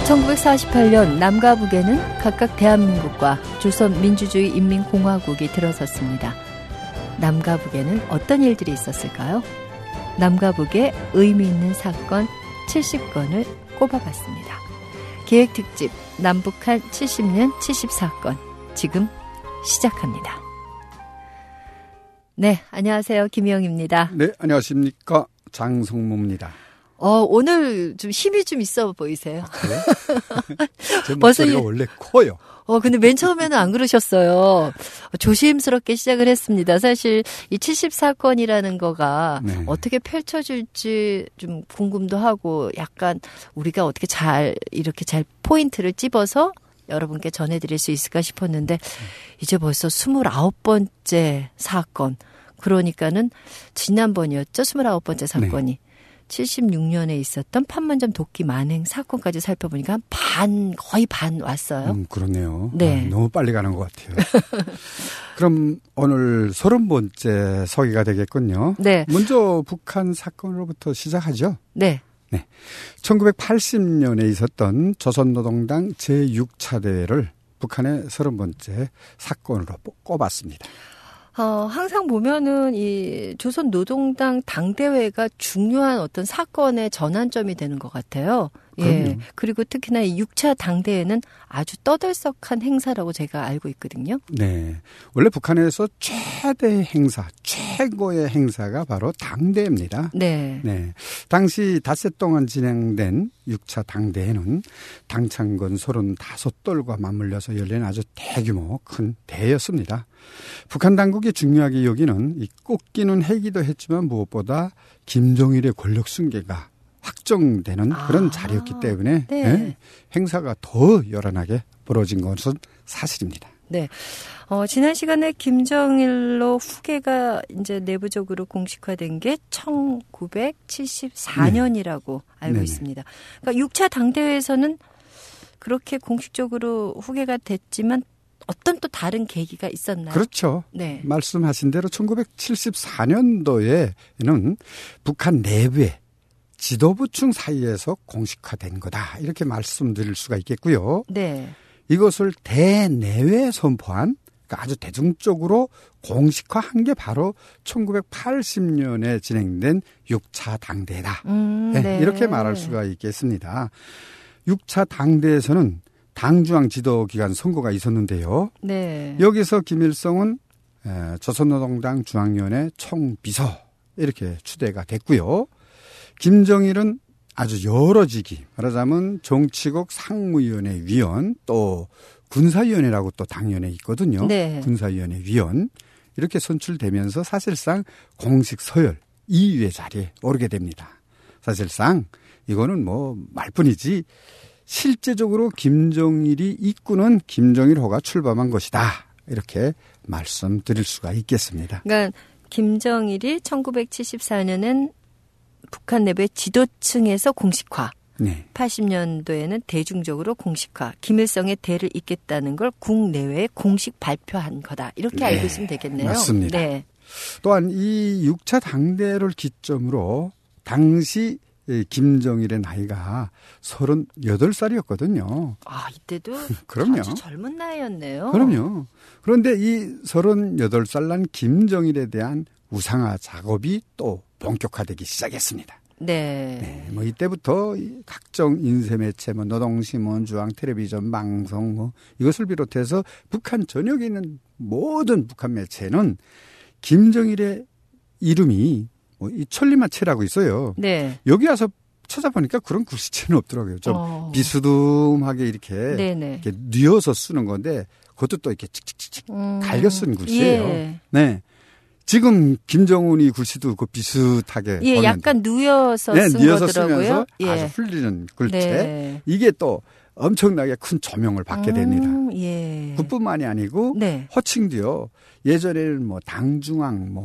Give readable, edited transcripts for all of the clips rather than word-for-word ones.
1948년 남과 북에는 각각 대한민국과 조선민주주의인민공화국이 들어섰습니다. 남과 북에는 어떤 일들이 있었을까요? 남과 북의 의미 있는 사건 70건을 꼽아봤습니다. 기획특집 남북한 70년 70사건 지금 시작합니다. 네, 안녕하세요. 김희영입니다. 네, 안녕하십니까. 장성무입니다. 오늘 좀 힘이 좀 있어 보이세요. 그래요? 제 목소리가 원래 커요. 근데 맨 처음에는 안 그러셨어요. 조심스럽게 시작을 했습니다. 사실 이 70사건이라는 거가 어떻게 펼쳐질지 좀 궁금도 하고 약간 우리가 어떻게 이렇게 잘 포인트를 찝어서 여러분께 전해드릴 수 있을까 싶었는데 이제 벌써 29번째 사건. 그러니까는 지난번이었죠. 29번째 사건이. 네. 76년에 있었던 판문점 도끼 만행 사건까지 살펴보니까 거의 반 왔어요. 그러네요. 네. 너무 빨리 가는 것 같아요. 그럼 오늘 30번째 서기가 되겠군요. 네. 먼저 북한 사건으로부터 시작하죠. 네. 네. 1980년에 있었던 조선노동당 제6차 대회를 북한의 30번째 사건으로 꼽았습니다. 항상 보면은 이 조선노동당 당대회가 중요한 어떤 사건의 전환점이 되는 것 같아요. 예. 그리고 특히나 이 6차 당대회는 아주 떠들썩한 행사라고 제가 알고 있거든요. 네. 원래 북한에서 최대 행사, 최고의 행사가 바로 당대회입니다. 네. 네. 당시 닷새 동안 진행된 6차 당대회는 당창건 35돌과 맞물려서 열린 아주 대규모 큰 대회였습니다. 북한 당국이 중요하게 여기는 이 꺾이는 해기도 했지만 무엇보다 김정일의 권력 승계가 확정되는 그런 자리였기 때문에 네. 네, 행사가 더 요란하게 벌어진 것은 사실입니다. 네. 지난 시간에 김정일로 후계가 이제 내부적으로 공식화된 게 1974년이라고 알고 있습니다. 그러니까 6차 당대회에서는 그렇게 공식적으로 후계가 됐지만 어떤 또 다른 계기가 있었나요? 그렇죠. 네. 말씀하신 대로 1974년도에는 북한 내부에 지도부층 사이에서 공식화된 거다. 이렇게 말씀드릴 수가 있겠고요. 네. 이것을 대내외에 선포한 그러니까 아주 대중적으로 공식화한 게 바로 1980년에 진행된 6차 당대회다. 네. 이렇게 말할 수가 있겠습니다. 6차 당대에서는 당중앙 지도기관 선거가 있었는데요. 네. 여기서 김일성은 조선노동당 중앙위원회 총비서 이렇게 추대가 됐고요. 김정일은 아주 여러 직위, 말하자면 정치국 상무위원회 위원, 또 군사위원회라고 또 당위원회 있거든요. 네. 군사위원회 위원 이렇게 선출되면서 사실상 공식 서열 2위의 자리에 오르게 됩니다. 사실상 이거는 뭐 말뿐이지 실제적으로 김정일이 이끄는 김정일호가 출범한 것이다. 이렇게 말씀드릴 수가 있겠습니다. 그러니까 김정일이 1974년엔 북한 내부의 지도층에서 공식화, 네. 80년도에는 대중적으로 공식화, 김일성의 대를 잇겠다는 걸 국내외에 공식 발표한 거다. 이렇게 네. 알고 있으면 되겠네요. 맞습니다. 네. 또한 이 6차 당대를 기점으로 당시 김정일의 나이가 38살이었거든요. 아, 이때도 그럼요. 아주 젊은 나이였네요. 그럼요. 그런데 이 38살 난 김정일에 대한 우상화 작업이 또 본격화되기 시작했습니다. 네. 네. 뭐 이때부터 각종 인쇄 매체, 뭐 노동신문, 중앙 텔레비전, 방송, 뭐 이것을 비롯해서 북한 전역에 있는 모든 북한 매체는 김정일의 이름이 뭐 이 천리마체라고 있어요. 네. 여기 와서 찾아보니까 그런 글씨체는 없더라고요. 좀 비스듬하게 이렇게 뉘어서 쓰는 건데 그것도 또 이렇게 칙칙칙 갈겨 쓴 글씨예요. 예. 네. 지금 김정은이 글씨도 그 비슷하게 예, 약간 누여서 쓴 누여서 거더라고요. 쓰면서 예. 아주 흘리는 글체. 네. 이게 또 엄청나게 큰 조명을 받게 됩니다. 예. 그뿐만이 아니고 네. 호칭도요. 예전에는 뭐 당중앙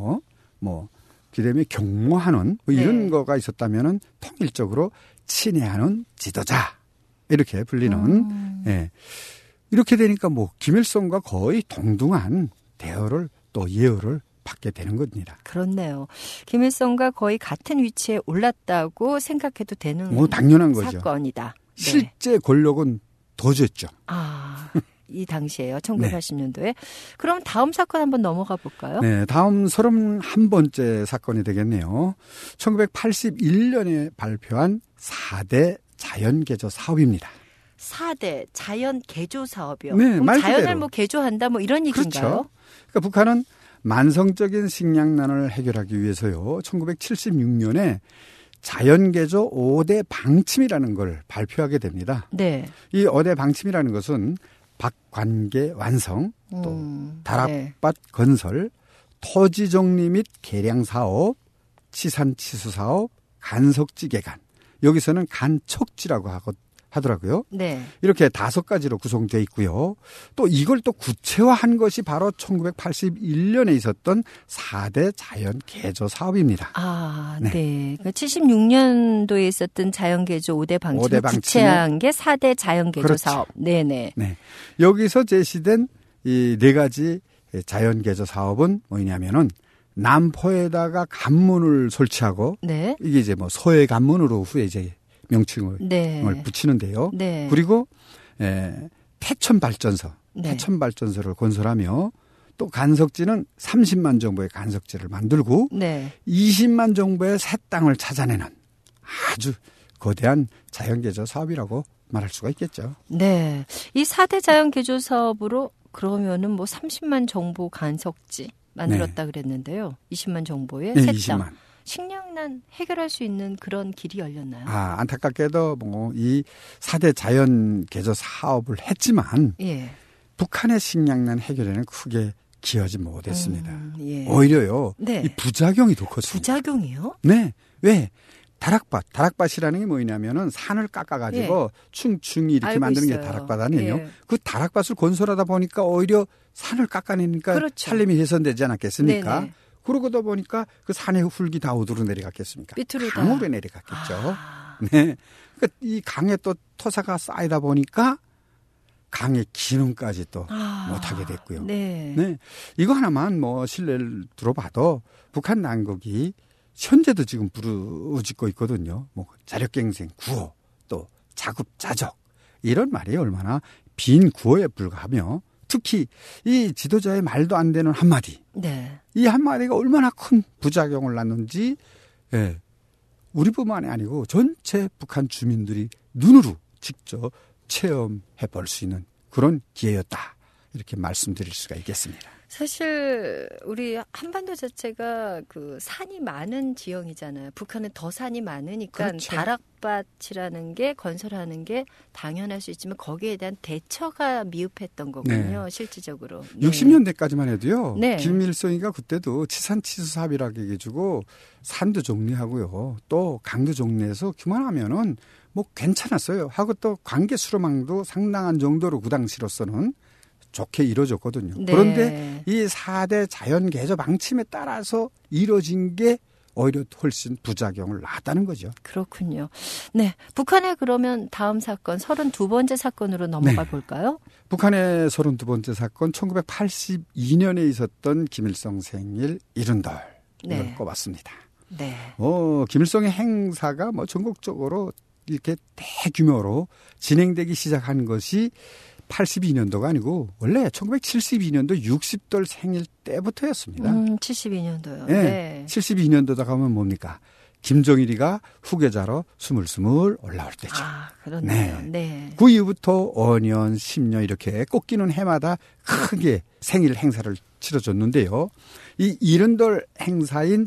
그다음에 경모하는 뭐 이런 거가 있었다면은 통일적으로 친애하는 지도자 이렇게 불리는 예. 이렇게 되니까 뭐 김일성과 거의 동등한 대우를 또 예우를 받게 되는 겁니다. 그렇네요. 김일성과 거의 같은 위치에 올랐다고 생각해도 되는 당연한 거죠. 사건이다. 실제 권력은 더 줬죠. 아, 이 당시에요. 1980년도에. 네. 그럼 다음 사건 한번 넘어가 볼까요? 네, 다음 31번째 사건이 되겠네요. 1981년에 발표한 4대 자연개조 사업입니다. 4대 자연개조 사업이요? 네, 그럼 말 자연을 그대로. 뭐 개조한다 뭐 이런 얘기인가요? 그렇죠. 그러니까 북한은 만성적인 식량난을 해결하기 위해서요. 1976년에 자연개조 5대 방침이라는 걸 발표하게 됩니다. 네. 이 5대 방침이라는 것은 밭관계 완성, 또 다락밭 네. 건설, 토지 정리 및 개량 사업, 치산치수 사업, 간석지 개간. 여기서는 간척지라고 하더라고요. 네. 이렇게 5가지로 구성되어 있고요. 또 이걸 또 구체화한 것이 바로 1981년에 있었던 4대 자연 개조 사업입니다. 아, 네. 그러니까 76년도에 있었던 자연 개조 5대 방침을 구체화한 게 4대 자연 개조 그렇죠. 사업. 네네. 네. 여기서 제시된 이 4가지 자연 개조 사업은 뭐냐면은 남포에다가 관문을 설치하고 네. 이게 이제 뭐 소해 관문으로 후에 이제 명칭을 네. 붙이는데요. 네. 그리고 태천 발전소, 네. 태천 발전소를 건설하며 또 간석지는 30만 정도의 간석지를 만들고 네. 20만 정도의 새 땅을 찾아내는 아주 거대한 자연개조 사업이라고 말할 수가 있겠죠. 네, 이 4대 자연개조 사업으로 그러면은 뭐 30만 정보 간석지 만들었다 네. 그랬는데요. 20만 정보의 네, 새 땅. 20만. 식량난 해결할 수 있는 그런 길이 열렸나요? 아, 안타깝게도 뭐 이 4대 자연 개조 사업을 했지만 예. 북한의 식량난 해결에는 크게 기여하지 못했습니다. 예. 오히려요. 네. 이 부작용이 더 컸습니다. 부작용이요? 네. 왜? 다락밭이라는 게 뭐냐면은 산을 깎아가지고 예. 충충이 이렇게 만드는 있어요. 게 다락밭 아니에요? 예. 그 다락밭을 건설하다 보니까 오히려 산을 깎아내니까 그렇죠. 산림이 훼손되지 않았겠습니까? 네네. 그러고다 보니까 그 산의 흙이 다 어디로 내려갔겠습니까? 밑으로 강으로 내려갔겠죠. 네. 그러니까 이 강에 또 토사가 쌓이다 보니까 강의 기능까지 또 못하게 됐고요. 네. 네. 이거 하나만 뭐 신뢰를 들어봐도 북한 당국이 현재도 지금 부르짖고 있거든요. 뭐 자력갱생 구호 또 자급자족 이런 말이 얼마나 빈 구호에 불과하며 특히 이 지도자의 말도 안 되는 한마디. 네. 이 한마디가 얼마나 큰 부작용을 낳는지 예. 우리뿐만이 아니고 전체 북한 주민들이 눈으로 직접 체험해 볼 수 있는 그런 기회였다. 이렇게 말씀드릴 수가 있겠습니다. 사실 우리 한반도 자체가 그 산이 많은 지형이잖아요. 북한은 더 산이 많으니까 그렇죠. 다락밭이라는 게 건설하는 게 당연할 수 있지만 거기에 대한 대처가 미흡했던 거군요. 네. 실질적으로. 네. 60년대까지만 해도요. 네. 김일성이가 그때도 치산치수 사업이라고 해가지고 산도 정리하고요. 또 강도 정리해서 그만하면은 뭐 괜찮았어요. 하고 또 관계 수로망도 상당한 정도로 그 당시로서는 좋게 이루어졌거든요. 네. 그런데 이 4대 자연개조 방침에 따라서 이루어진 게 오히려 훨씬 부작용을 낳았다는 거죠. 그렇군요. 네, 북한의 그러면 다음 사건 32번째 사건으로 넘어가 네. 볼까요? 북한의 32번째 사건 1982년에 있었던 김일성 생일 70돌 이걸 네. 꼽았습니다. 네. 김일성의 행사가 뭐 전국적으로 이렇게 대규모로 진행되기 시작한 것이 82년도가 아니고 원래 1972년도 60돌 생일 때부터였습니다. 72년도요. 네. 네. 72년도다 가면 뭡니까? 김정일이가 후계자로 스물스물 올라올 때죠. 아, 그렇네요. 네. 그 이후부터 5년, 10년 이렇게 꺾이는 해마다 크게 생일 행사를 치러줬는데요. 이 70돌 행사인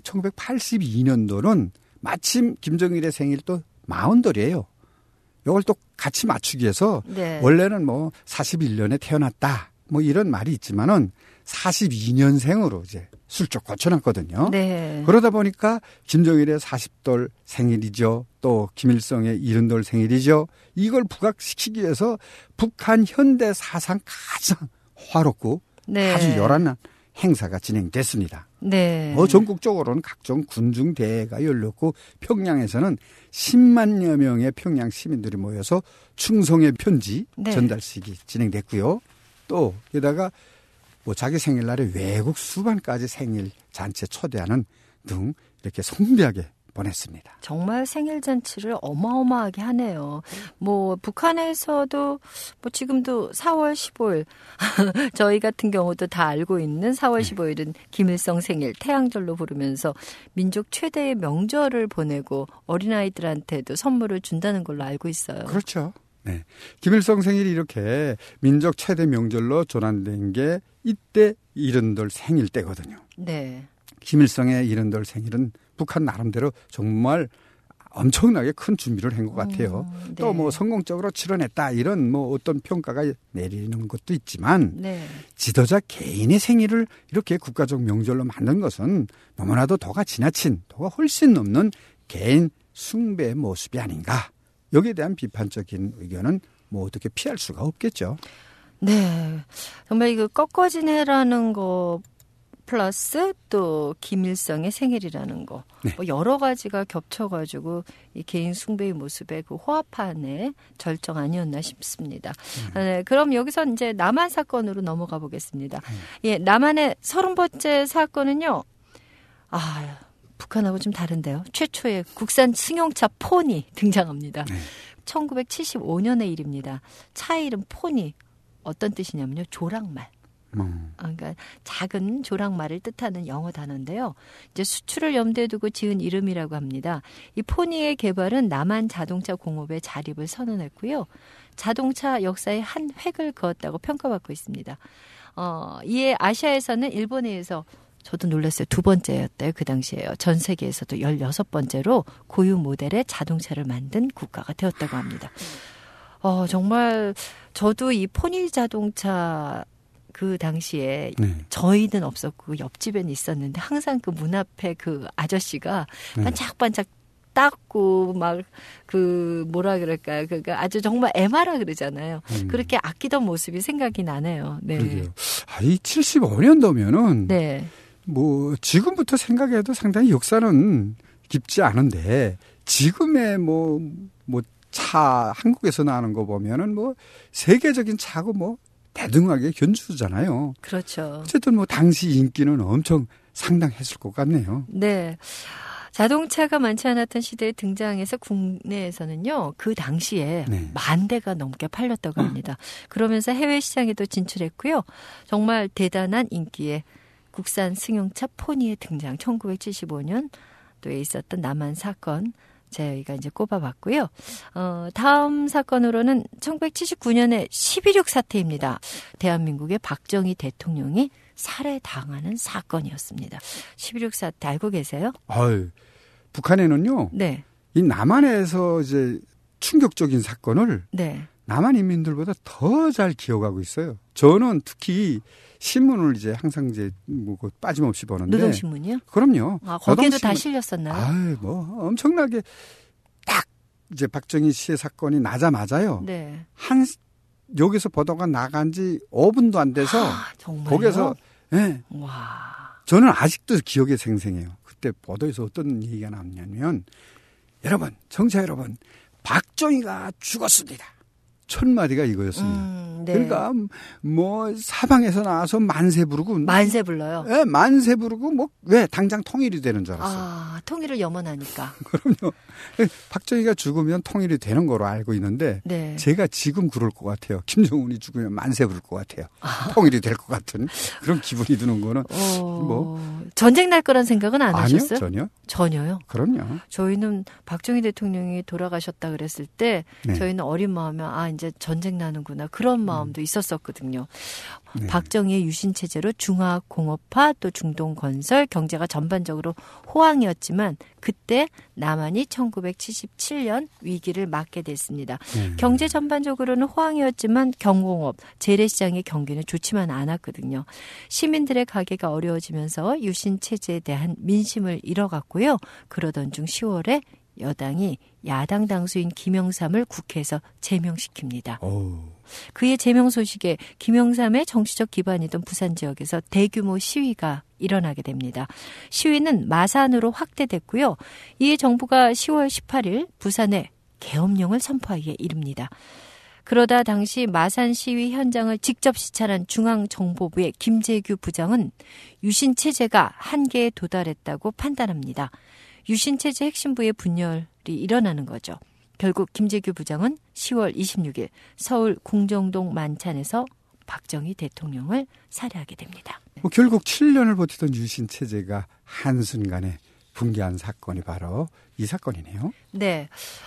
1982년도는 마침 김정일의 생일 또 40돌이에요. 이걸 또 같이 맞추기 위해서 네. 원래는 뭐 41년에 태어났다 뭐 이런 말이 있지만은 42년생으로 이제 슬쩍 고쳐놨거든요. 네. 그러다 보니까 김정일의 40돌 생일이죠. 또 김일성의 70돌 생일이죠. 이걸 부각시키기 위해서 북한 현대 사상 가장 화롭고 네. 아주 요란한 행사가 진행됐습니다. 네. 전국적으로는 각종 군중 대회가 열렸고 평양에서는 10만여 명의 평양 시민들이 모여서 충성의 편지 네. 전달식이 진행됐고요. 또 게다가 뭐 자기 생일날에 외국 수반까지 생일 잔치에 초대하는 등 이렇게 성대하게 보냈습니다. 정말 생일 잔치를 어마어마하게 하네요. 뭐 북한에서도 뭐 지금도 4월 15일 저희 같은 경우도 다 알고 있는 4월 15일은 김일성 생일 태양절로 부르면서 민족 최대의 명절을 보내고 어린아이들한테도 선물을 준다는 걸로 알고 있어요. 그렇죠. 네. 김일성 생일이 이렇게 민족 최대 명절로 전환된 게 이때 이른돌 생일 때거든요. 네. 김일성의 이른돌 생일은 북한 나름대로 정말 엄청나게 큰 준비를 한 것 같아요. 네. 또 뭐 성공적으로 치러냈다 이런 뭐 어떤 평가가 내리는 것도 있지만 네. 지도자 개인의 생일을 이렇게 국가적 명절로 만든 것은 너무나도 도가 지나친, 도가 훨씬 넘는 개인 숭배의 모습이 아닌가. 여기에 대한 비판적인 의견은 뭐 어떻게 피할 수가 없겠죠. 네. 정말 이거 꺾어진 해라는 거 플러스 또 김일성의 생일이라는 거. 네. 뭐 여러 가지가 겹쳐가지고 이 개인 숭배의 모습의 그 호합판의 절정 아니었나 싶습니다. 네, 그럼 여기서 이제 남한 사건으로 넘어가 보겠습니다. 예, 남한의 30번째 사건은요. 북한하고 좀 다른데요. 최초의 국산 승용차 포니 등장합니다. 네. 1975년의 일입니다. 차의 이름 포니. 어떤 뜻이냐면요. 조랑말. 그러니까 작은 조랑말을 뜻하는 영어 단어인데요. 이제 수출을 염두에 두고 지은 이름이라고 합니다. 이 포니의 개발은 남한 자동차 공업의 자립을 선언했고요. 자동차 역사의 한 획을 그었다고 평가받고 있습니다. 이에 아시아에서는 일본에 의해서 저도 놀랐어요. 2번째였대요. 그 당시에요. 전 세계에서도 16번째로 고유 모델의 자동차를 만든 국가가 되었다고 합니다. 정말 저도 이 포니 자동차 그 당시에 저희는 없었고 옆집에는 있었는데 항상 그 문 앞에 그 아저씨가 반짝반짝 닦고 막 그 뭐라 그럴까요? 그러니까 아주 정말 애마라 그러잖아요. 그렇게 아끼던 모습이 생각이 나네요. 네. 그러게요. 이 75년도면은 네. 뭐 지금부터 생각해도 상당히 역사는 깊지 않은데 지금의 뭐 차 한국에서 나는 거 보면은 뭐 세계적인 차고 뭐 대등하게 견주잖아요. 그렇죠. 어쨌든 뭐 당시 인기는 엄청 상당했을 것 같네요. 네. 자동차가 많지 않았던 시대에 등장해서 국내에서는요. 그 당시에 10,000대가 넘게 팔렸다고 합니다. 그러면서 해외 시장에도 진출했고요. 정말 대단한 인기에 국산 승용차 포니의 등장. 1975년 또에 있었던 남한 사건. 저희가 이제 꼽아봤고요. 다음 사건으로는 1979년에 11.6 사태입니다. 대한민국의 박정희 대통령이 살해당하는 사건이었습니다. 11.6 사태 알고 계세요? 북한에는요. 네. 이 남한에서 이제 충격적인 사건을 남한 인민들보다 더 잘 기억하고 있어요. 저는 특히 신문을 이제 항상 이제 뭐 빠짐없이 보는데. 노동신문이요? 그럼요. 거기에도 다 실렸었나요? 뭐 엄청나게 딱 이제 박정희 씨의 사건이 나자마자요. 네. 여기서 보도가 나간 지 5분도 안 돼서 정말요? 거기에서 와. 저는 아직도 기억에 생생해요. 그때 보도에서 어떤 얘기가 나왔냐면 여러분, 청취자 여러분, 박정희가 죽었습니다. 1000마디가 이거였습니다. 네. 그러니까 뭐 사방에서 나와서 만세 부르고 만세 불러요. 네, 만세 부르고 뭐 왜 당장 통일이 되는 줄 알았어요. 통일을 염원하니까. 그럼요. 박정희가 죽으면 통일이 되는 거로 알고 있는데 제가 지금 그럴 것 같아요. 김정은이 죽으면 만세 부를 것 같아요. 통일이 될 것 같은 그런 기분이 드는 거는 전쟁 날 거란 생각은 안 하셨어요? 전혀. 전혀요? 그럼요. 저희는 박정희 대통령이 돌아가셨다 그랬을 때 저희는 어린 마음에 이제 전쟁 나는구나 그런 마음도 있었었거든요. 박정희의 유신 체제로 중화 공업화 또 중동 건설 경제가 전반적으로 호황이었지만 그때 남한이 1977년 위기를 맞게 됐습니다. 경제 전반적으로는 호황이었지만 경공업, 재래시장의 경기는 좋지만 않았거든요. 시민들의 가게가 어려워지면서 유신 체제에 대한 민심을 잃어갔고요. 그러던 중 10월에 여당이 야당 당수인 김영삼을 국회에서 제명시킵니다. 그의 제명 소식에 김영삼의 정치적 기반이던 부산 지역에서 대규모 시위가 일어나게 됩니다. 시위는 마산으로 확대됐고요. 이에 정부가 10월 18일 부산에 계엄령을 선포하기에 이릅니다. 그러다 당시 마산 시위 현장을 직접 시찰한 중앙정보부의 김재규 부장은 유신 체제가 한계에 도달했다고 판단합니다. 유신체제 핵심부의 분열이 일어나는 거죠. 결국 김재규 부장은 10월 26일 서울 궁정동 만찬에서 박정희 대통령을 살해하게 됩니다. 결국 7년을 버티던 유신체제가 한순간에 붕괴한 사건이 바로 이 사건이네요. 네.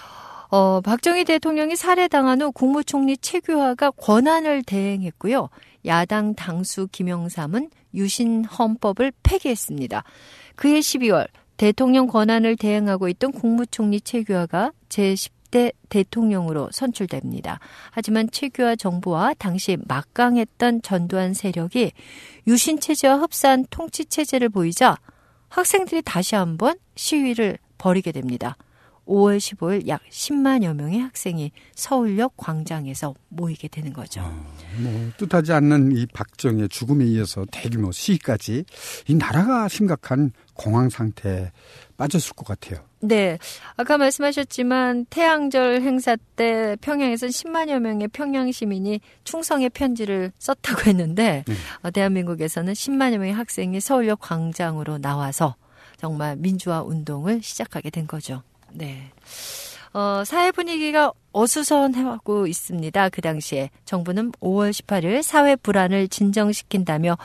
박정희 대통령이 살해당한 후 국무총리 최규하가 권한을 대행했고요. 야당 당수 김영삼은 유신 헌법을 폐기했습니다. 그해 12월 대통령 권한을 대행하고 있던 국무총리 최규하가 제10대 대통령으로 선출됩니다. 하지만 최규하 정부와 당시 막강했던 전두환 세력이 유신체제와 흡사한 통치체제를 보이자 학생들이 다시 한번 시위를 벌이게 됩니다. 5월 15일 약 10만여 명의 학생이 서울역 광장에서 모이게 되는 거죠. 뜻하지 않는 이 박정희의 죽음에 이어서 대규모 시위까지 이 나라가 심각한 공황 상태에 빠졌을 것 같아요. 네. 아까 말씀하셨지만 태양절 행사 때 평양에서 10만여 명의 평양 시민이 충성의 편지를 썼다고 했는데 대한민국에서는 10만여 명의 학생이 서울역 광장으로 나와서 정말 민주화 운동을 시작하게 된 거죠. 네. 사회 분위기가 어수선하고 있습니다. 그 당시에 정부는 5월 18일 사회 불안을 진정시킨다며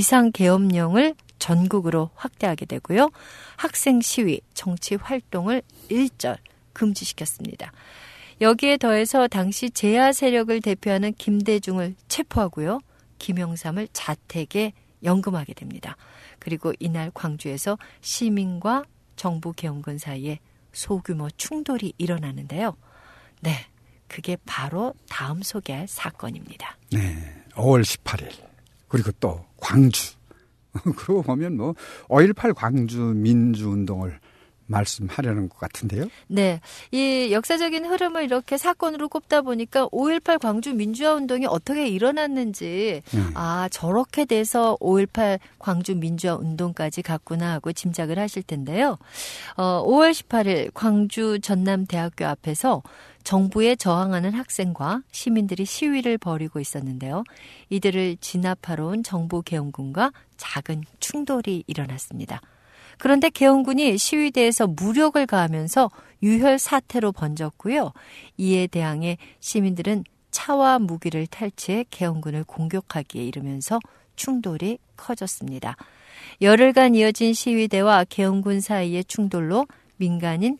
비상계엄령을 전국으로 확대하게 되고요. 학생 시위, 정치 활동을 일절 금지시켰습니다. 여기에 더해서 당시 제야 세력을 대표하는 김대중을 체포하고요. 김영삼을 자택에 연금하게 됩니다. 그리고 이날 광주에서 시민과 정부 계엄군 사이에 소규모 충돌이 일어나는데요. 네, 그게 바로 다음 소개할 사건입니다. 네, 5월 18일 그리고 또 광주. 그러고 보면 5.18 광주 민주운동을 말씀하려는 것 같은데요. 네, 이 역사적인 흐름을 이렇게 사건으로 꼽다 보니까 5.18 광주 민주화 운동이 어떻게 일어났는지 저렇게 돼서 5.18 광주 민주화 운동까지 갔구나 하고 짐작을 하실 텐데요. 5월 18일 광주 전남대학교 앞에서 정부에 저항하는 학생과 시민들이 시위를 벌이고 있었는데요. 이들을 진압하러 온 정부 계엄군과 작은 충돌이 일어났습니다. 그런데 계엄군이 시위대에서 무력을 가하면서 유혈 사태로 번졌고요. 이에 대항해 시민들은 차와 무기를 탈취해 계엄군을 공격하기에 이르면서 충돌이 커졌습니다. 열흘간 이어진 시위대와 계엄군 사이의 충돌로 민간인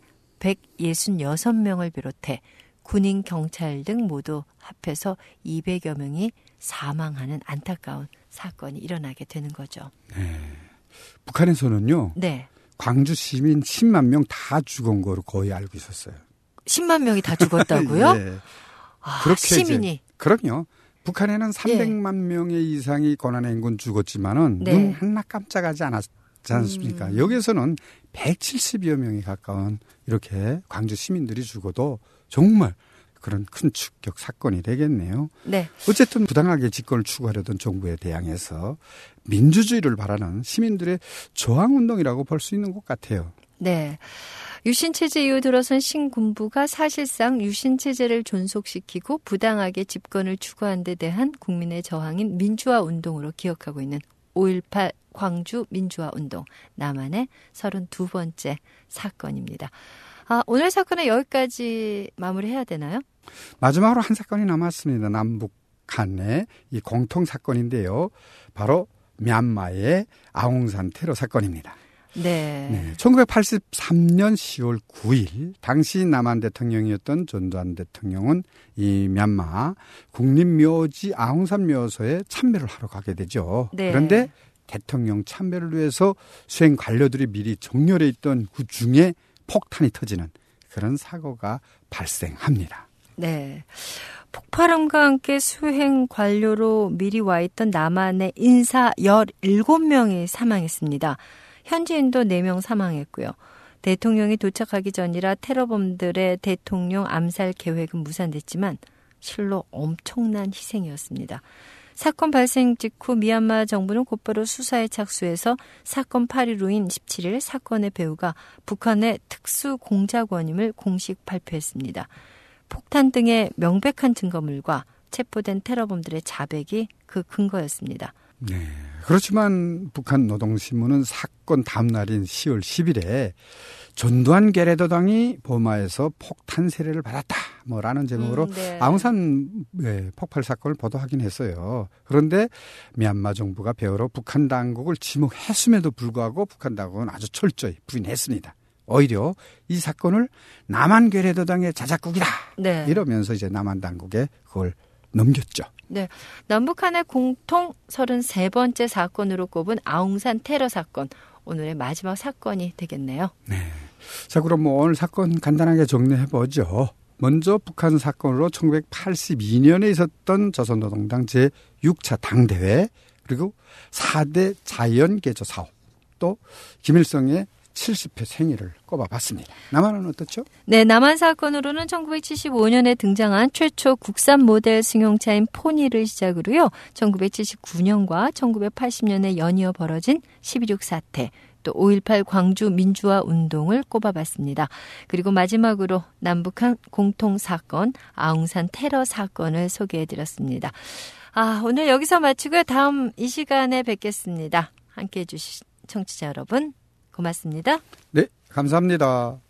166명을 비롯해 군인, 경찰 등 모두 합해서 200여 명이 사망하는 안타까운 사건이 일어나게 되는 거죠. 네. 북한에서는요. 네. 광주 시민 10만 명 다 죽은 거로 거의 알고 있었어요. 10만 명이 다 죽었다고요? 네. 그렇게 시민이. 그럼요. 북한에는 300만 명의 이상이 고난행군 죽었지만은 눈 하나 깜짝하지 않았지 않습니까? 여기에서는 170여 명에 가까운 이렇게 광주 시민들이 죽어도 정말 그런 큰 충격 사건이 되겠네요. 네. 어쨌든 부당하게 집권을 추구하려던 정부에 대항해서 민주주의를 바라는 시민들의 저항운동이라고 볼 수 있는 것 같아요. 네. 유신체제 이후 들어선 신군부가 사실상 유신체제를 존속시키고 부당하게 집권을 추구한 데 대한 국민의 저항인 민주화 운동으로 기억하고 있는 5.18 광주 민주화 운동, 남한의 32번째 사건입니다. 오늘 사건은 여기까지 마무리해야 되나요? 마지막으로 한 사건이 남았습니다. 남북 간의 이 공통 사건인데요. 바로 미얀마의 아웅산 테러 사건입니다. 네. 1983년 10월 9일 당시 남한 대통령이었던 전두환 대통령은 이 미얀마 국립묘지 아웅산 묘소에 참배를 하러 가게 되죠. 네. 그런데 대통령 참배를 위해서 수행 관료들이 미리 정렬해 있던 그 중에 폭탄이 터지는 그런 사고가 발생합니다. 네. 폭발음과 함께 수행 관료로 미리 와 있던 남한의 인사 17명이 사망했습니다. 현지인도 4명 사망했고요. 대통령이 도착하기 전이라 테러범들의 대통령 암살 계획은 무산됐지만 실로 엄청난 희생이었습니다. 사건 발생 직후 미얀마 정부는 곧바로 수사에 착수해서 사건 8일로인 17일 사건의 배후가 북한의 특수공작원임을 공식 발표했습니다. 폭탄 등의 명백한 증거물과 체포된 테러범들의 자백이 그 근거였습니다. 네. 그렇지만 북한 노동신문은 사건 다음 날인 10월 10일에 전두환 게레도당이 버마에서 폭탄 세례를 받았다. 뭐라는 제목으로 네. 아웅산 폭발 사건을 보도하긴 했어요. 그런데 미얀마 정부가 배후로 북한 당국을 지목했음에도 불구하고 북한 당국은 아주 철저히 부인했습니다. 오히려 이 사건을 남한 게레도당의 자작극이다. 네. 이러면서 이제 남한 당국에 그걸 넘겼죠. 네. 남북한의 공통 33번째 사건으로 꼽은 아웅산 테러 사건. 오늘의 마지막 사건이 되겠네요. 네. 자, 그럼 오늘 사건 간단하게 정리해보죠. 먼저 북한 사건으로 1982년에 있었던 조선노동당 제6차 당대회, 그리고 4대 자연개조 사업, 또 김일성의 70회 생일을 꼽아봤습니다. 남한은 어떻죠? 네, 남한 사건으로는 1975년에 등장한 최초 국산 모델 승용차인 포니를 시작으로요. 1979년과 1980년에 연이어 벌어진 12.6 사태, 또 5.18 광주 민주화 운동을 꼽아봤습니다. 그리고 마지막으로 남북한 공통 사건, 아웅산 테러 사건을 소개해드렸습니다. 오늘 여기서 마치고요. 다음 이 시간에 뵙겠습니다. 함께해 주신 청취자 여러분, 고맙습니다. 네, 감사합니다.